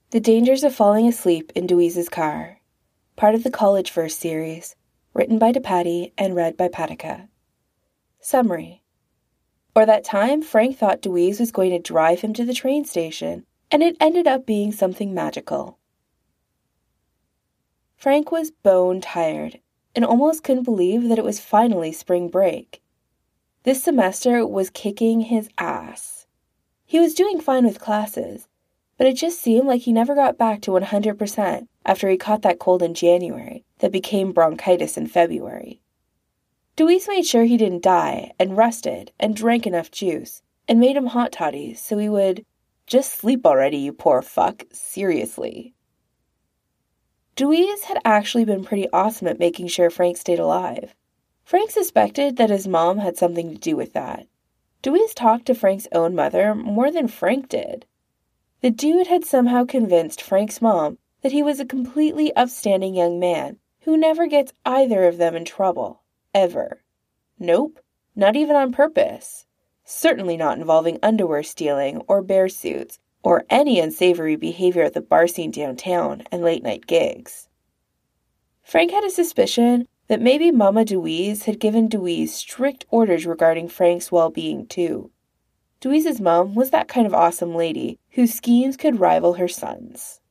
The Dangers of Falling Asleep in Deweeze's Car, part of the College Verse series, written by DePatty and read by Patica. Summary. Or that time Frank thought Deweeze was going to drive him to the train station, and it ended up being something magical. Frank was bone tired, and almost couldn't believe that it was finally spring break. This semester was kicking his ass. He was doing fine with classes, but it just seemed like he never got back to 100% after he caught that cold in January that became bronchitis in February. Deweeze made sure he didn't die and rested and drank enough juice and made him hot toddies so he would just sleep already, you poor fuck, seriously. Deweeze had actually been pretty awesome at making sure Frank stayed alive. Frank suspected that his mom had something to do with that. Deweeze talked to Frank's own mother more than Frank did. The dude had somehow convinced Frank's mom that he was a completely upstanding young man who never gets either of them in trouble, ever. Nope, not even on purpose. Certainly not involving underwear stealing or bear suits or any unsavory behavior at the bar scene downtown and late-night gigs. Frank had a suspicion that maybe Mama Deweeze had given Deweeze strict orders regarding Frank's well-being too. Deweeze's mom was that kind of awesome lady whose schemes could rival her son's.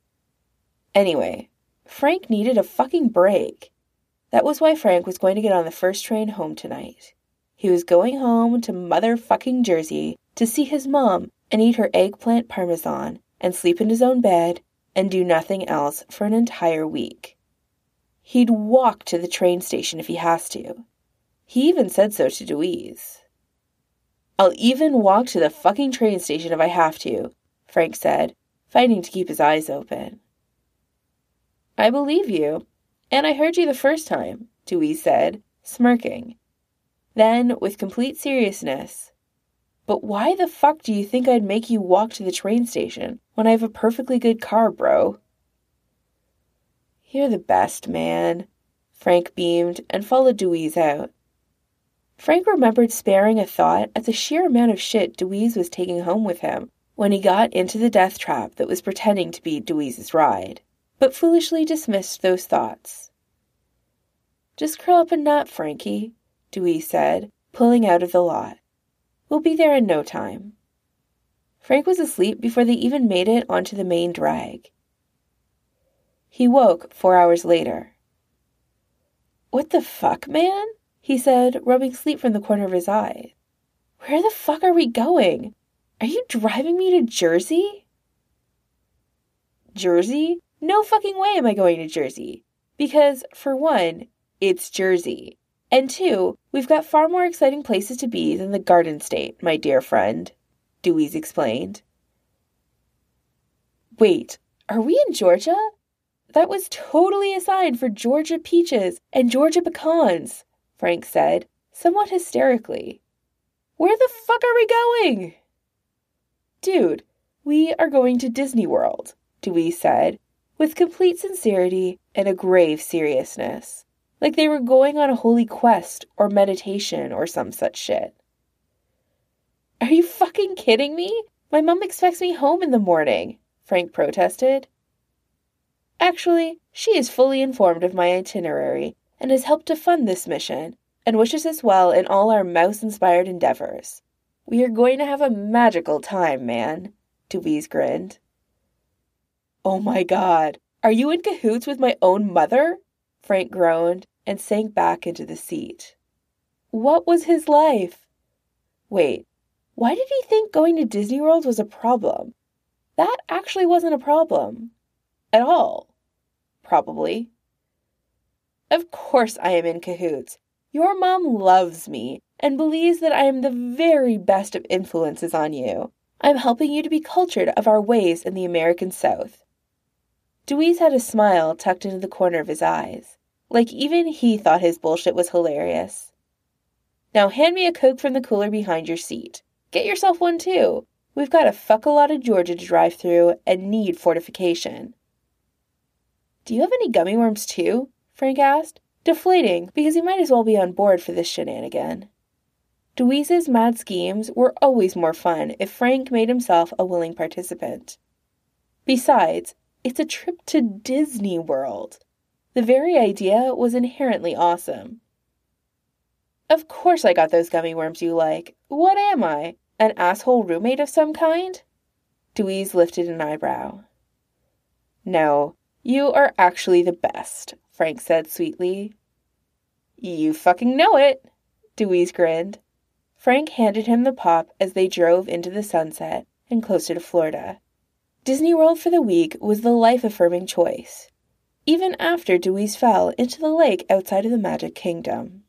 Anyway, Frank needed a fucking break. That was why Frank was going to get on the first train home tonight. He was going home to motherfucking Jersey to see his mom and eat her eggplant parmesan and sleep in his own bed and do nothing else for an entire week. He'd walk to the train station if he has to. He even said so to Deweeze. "I'll even walk to the fucking train station if I have to," Frank said, fighting to keep his eyes open. "I believe you, and I heard you the first time," Deweeze said, smirking. Then, with complete seriousness, "But why the fuck do you think I'd make you walk to the train station when I have a perfectly good car, bro?" "You're the best, man," Frank beamed and followed Deweeze out. Frank remembered sparing a thought at the sheer amount of shit Deweeze was taking home with him when he got into the death trap that was pretending to be Deweeze's ride, but foolishly dismissed those thoughts. "Just curl up and nap, Frankie," Deweeze said, pulling out of the lot. "We'll be there in no time." Frank was asleep before they even made it onto the main drag. He woke 4 hours later. "What the fuck, man?" he said, rubbing sleep from the corner of his eye. "Where the fuck are we going? Are you driving me to Jersey?" "Jersey? No fucking way am I going to Jersey. Because, for one, it's Jersey. And two, we've got far more exciting places to be than the Garden State, my dear friend," Deweeze explained. "Wait, are we in Georgia? That was totally a sign for Georgia peaches and Georgia pecans," Frank said, somewhat hysterically. "Where the fuck are we going?" "Dude, we are going to Disney World," Deweeze said, with complete sincerity and a grave seriousness, like they were going on a holy quest or meditation or some such shit. "Are you fucking kidding me? My mom expects me home in the morning," Frank protested. "Actually, she is fully informed of my itinerary and has helped to fund this mission, and wishes us well in all our mouse-inspired endeavors. We are going to have a magical time, man," Deweeze grinned. "Oh my god, are you in cahoots with my own mother?" Frank groaned and sank back into the seat. What was his life? Wait, why did he think going to Disney World was a problem? That actually wasn't a problem. At all. Probably. "Of course I am in cahoots. Your mom loves me and believes that I am the very best of influences on you. I'm helping you to be cultured of our ways in the American South." Deweeze had a smile tucked into the corner of his eyes, like even he thought his bullshit was hilarious. "Now hand me a Coke from the cooler behind your seat. Get yourself one too. We've got a fuck a lot of Georgia to drive through and need fortification." "Do you have any gummy worms too?" Frank asked, deflating because he might as well be on board for this shenanigan. Deweeze's mad schemes were always more fun if Frank made himself a willing participant. Besides, it's a trip to Disney World. The very idea was inherently awesome. Of course I got those gummy worms you like. What am I? An asshole roommate of some kind? Dewey's lifted an eyebrow. No, you are actually the best, Frank said sweetly. You fucking know it, Dewey's grinned. Frank handed him the pop as they drove into the sunset and closer to Florida. Disney World for the week was the life-affirming choice, even after Dewey's fell into the lake outside of the Magic Kingdom.